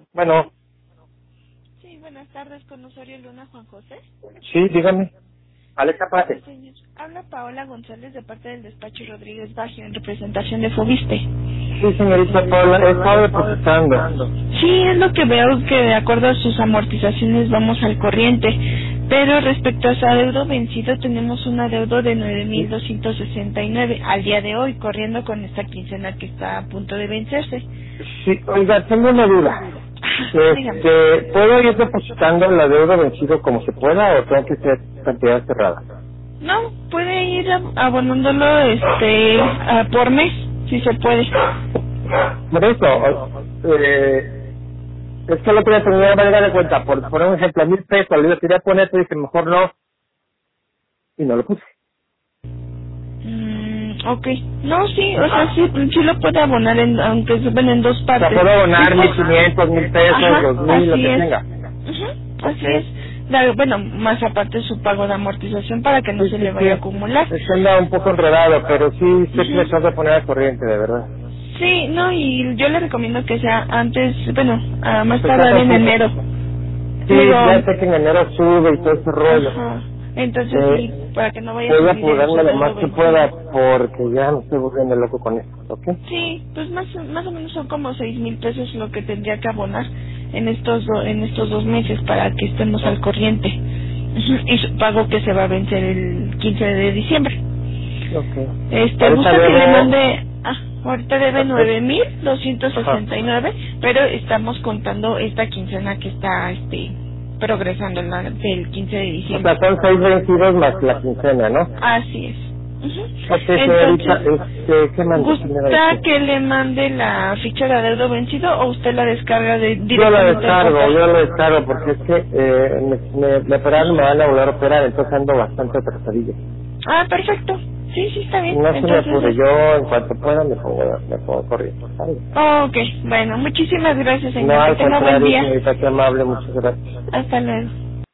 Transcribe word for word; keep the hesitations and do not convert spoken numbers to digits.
Bueno, Sí, buenas tardes, con Osorio Luna, Juan José. sí, dígame. Alexa Hola, Pate. señor. Habla Paola González de parte del despacho Rodríguez Baggio en representación de Fobiste. Sí, señorita Paula, he estado depositando. Sí, es lo que veo que de acuerdo a sus amortizaciones vamos al corriente. Pero respecto a su adeudo vencido, tenemos un adeudo de nueve mil doscientos sesenta y nueve al día de hoy, corriendo con esta quincena que está a punto de vencerse. Sí, oiga, tengo una duda. Ajá, dígame. Este, ¿puedo ir depositando la deuda vencido como se pueda o tengo que ser cantidad cerrada? No, puede ir ab- abonándolo este a por mes, si se puede. Por eso, o- eh, es que el otro día tenía una manera de cuenta, por poner un ejemplo, mil pesos, le quería poner, pero dije mejor no, y no lo puse. Mm, ok. No, sí, o sea, sí, sí lo puede abonar, en, aunque se ven en dos O sea, partes. puedo abonar mil Dijo- quinientos, mil pesos, Ajá, dos mil, lo así que es. tenga. Ujú, así es. Ok. La- bueno, más aparte su pago de amortización para que no Sí, se sí, le vaya a sí. acumular. Es que anda un poco enredado, pero sí sé que me Ujú. tengo que poner al corriente, de verdad. Sí, no, y yo le recomiendo que sea antes, bueno, a más Pues tardar falta un en poco. enero. Sí, ya Digo, sé que en enero sube y todo ese rollo. ajá. Entonces sí, Eh, para que no vaya a voy a subir el apurarme lo sueldo más que vencido. pueda porque ya me estoy volviendo loco con esto, ¿ok? Sí, pues más más o menos son como seis mil pesos lo que tendría que abonar en estos do- en estos dos meses para que estemos al corriente. Ujú, y su pago que se va a vencer el quince de diciembre. Ok. Este, Ahorita gusta que le debo... mande, ah, ahorita debe hacer- nueve mil doscientos Ajá. sesenta y nueve, pero estamos contando esta quincena que está, este, progresando en la, del quince de O sea, diciembre. son seis vencidos más la quincena, ¿no? Así es. Ujú. Ok, señorita, Entonces, este, ¿qué manda? ¿Qué me va a ¿gusta decir? que le mande la ficha de adeudo vencido o usted la descarga de, Yo la directamente del descargo, portal? yo la descargo porque es que eh, me, me, me operaron, me van a volver a operar, entonces ando bastante atrasadillo. Ah, perfecto. Sí, sí, está bien. No se me Entonces, apure, es- yo en cuanto pueda me pongo, me pongo corriendo, ¿sabes? ok, bueno, muchísimas gracias, No, señor. Que al tenga buen contrario, día. señorita, qué amable, muchas gracias. Hasta luego.